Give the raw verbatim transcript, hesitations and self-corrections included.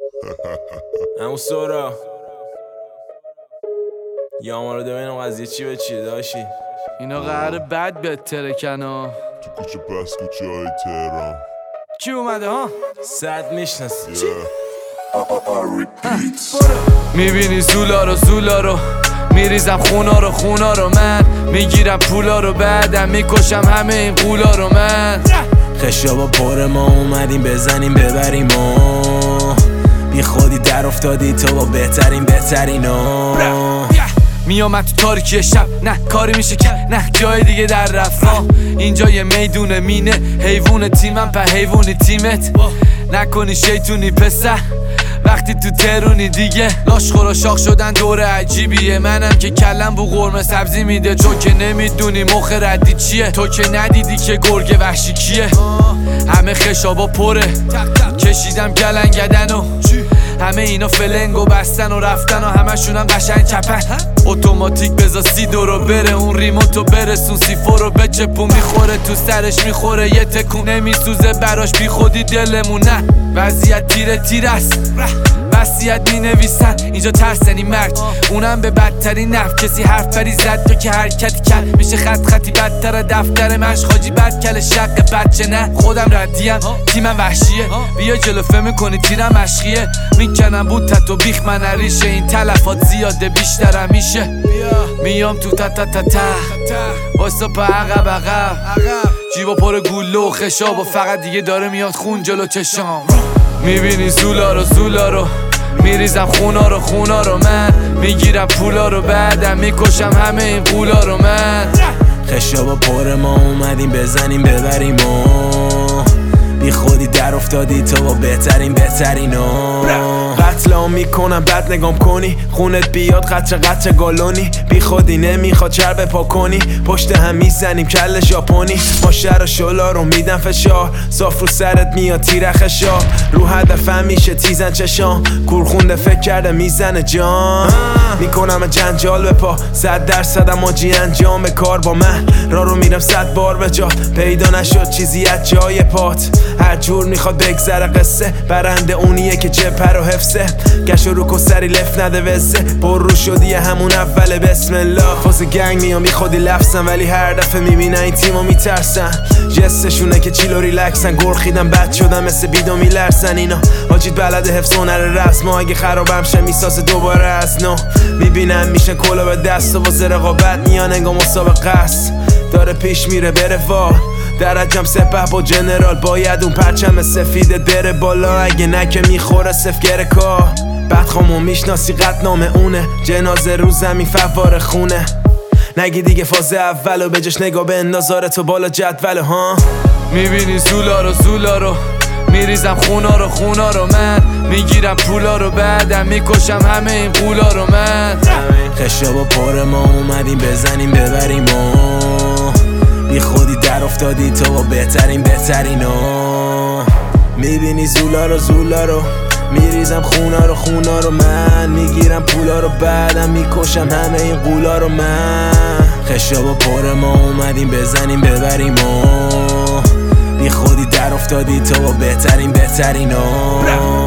همون سورا یا ما رو ببینم قضیه چی به چی داشی. اینا قراره بد به ترکنا تو کوچه پس کوچه های تهران کی اومده ها؟ صد میشناسی چی؟ میبینی زولا رو زولا رو میریزم خونا رو خونا رو من میگیرم پولا رو بعدم میکشم همه این قولا رو من خشابا پر ما اومدیم بزنیم ببریم و بی خودی در افتادی تو با بهترین بهترینا میامد تو تاریکی شب نه کاری میشه که نه جای دیگه در رفت اینجا یه میدون مینه حیوون تیمم په حیوونی تیمت نکنی شیطونی پسر وقتی تو ترونی دیگه لاش خورا شاخ شدن دور عجیبیه منم که کلم بو قرمه سبزی میده تو که نمیدونی مخ ردی چیه تو که ندیدی که گرگ وحشی کیه همه خشابا پره کشیدم گلنگدن و همه اینا فلنگو بستن و رفتن و همشونم قشنگ چپن اتوماتیک بزا سی دورو بره اون ریموتو برسون سیفو رو بچپون میخوره تو سرش میخوره یه تکون نمیسوزه براش بی خودی دلمون نه وضعیت تیره تیره است وصیت می نویسن اینجا ترسنی مرگ اونم به بدترین نفت کسی حرف پری زد تو که حرکتی کرد میشه خط خطی بدتر دفتر مش خاجی بد کل شق بچه نه خودم ردیم تیمم وحشیه بیا جلو فهم میکنی تیرم مشخیه میکنم بود تتو بیخ من ریشه این تلفات زیاده بیشترم میشه میام تو تا تا تا تا واسه پا عقب عقب جیبا پر گوله و خشاب و فقط دیگه داره میاد خون جلو چشام میبینی زولا رو زولا رو میریزم خونا رو خونا رو من میگیرم پولا رو بعدم میکشم همه این قولا رو من خشابا پر ما اومدیم بزنیم ببریم و بی خودی در افتادی تو با بهترین بهترینا قتلام میکنم بد نگام کنی خونت بیاد قطر قطر گالونی بی خودی نمیخواد چرب پا کنی پشت هم میزنیم کل ژاپنی ما شر شلا رو میدم فشار صاف رو سرت میاد تیر خشار رو هدفم میشه تیزن چشام کورخونده فکر کرده میزنه جان میکنم جنجال به پا صد درصدم آجی انجام کار با من را رو میرم صد بار به جا پیدا نشد چیزی از جای پات هر جور میخواد بگذره قصه برنده اونیه که چپر و حفظه گشو رو کسری لف نده وزه پر رو شدی همون اول بسم الله فاز گنگ میام بی خودی لفظم ولی هر دفعه میبینن این تیمو میترسن جستشونه که چیلو ریلکسن گرخیدن بد شدن مثل بیدو میلرسن اینا حاجید بلد حفظ هنر رسم اگه خرابم شه میسازه دوباره از نو میبینن میشن کلا به دست و واسه رقابت میان انگاه مسابقه است داره پیش میره بره وا درجم سپه با جنرال باید اون پرچم سفیده بره بالا اگه نکه میخوره سفگر کار بدخامو میشناسی قطنامه اونه جنازه رو زمین فوار خونه نگی دیگه فاز اولو بجاش نگاه به اندازاره تو بالا جدول ها میبینی زولا رو زولا رو میریزم خونا رو خونا رو من میگیرم پولا رو بعدم میکشم همه این قولا رو من خشابا پر ما اومدیم بزنیم ببریم و بی خودی در افتادی تو با بهترین بهترینا میبینی زولا رو زولا رو میریزم خونا رو خونا رو من میگیرم پولا رو بعدم میکشم همه این قولا رو من خشابا پر ما اومدیم بزنیم ببریم و بی خودی در افتادی تو با بهترین بهترینا